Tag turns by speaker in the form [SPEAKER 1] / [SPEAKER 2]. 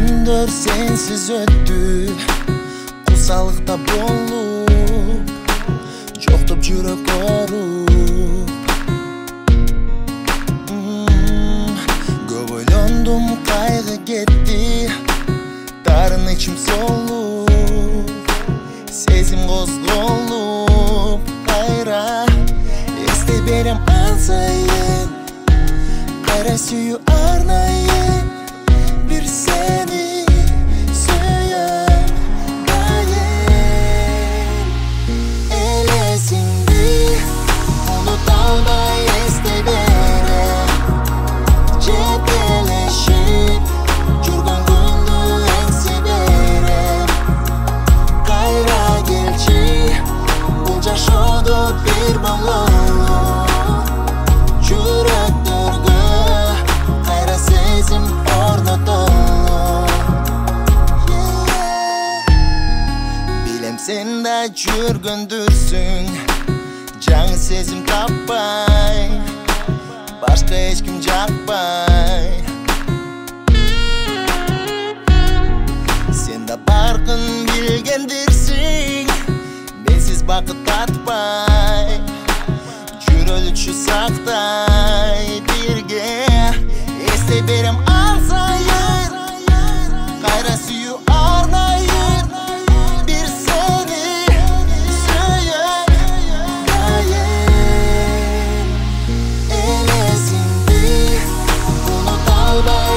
[SPEAKER 1] Күндөр sensiz өттү, курсалыкта болуп, жоктоп жүрөк ооруп. Көп ойлондум, кайгы кетти, дарын ичим солуп, сезим козголуп, кайра эстей берем ан сайын, кайра сүйүү арнайын. Бир сени сүйөм дайым. Элесиңди унута албай эстей берем, жетелешип жүргөн күндү эңсе берем. Кайра келчи бул жашоодо бир бололу, жүрөктөргө кайра сезим Sen de жүргөндүрсүң, жаңы сезим таппай, башка эч ким жакпай. Sen de баркын билгендирсиң, менсиз бакыт татпай, жүрөлүчү сактай бирге. Эстей берем ан сайын, кайра сүйүү арнайын. Bye.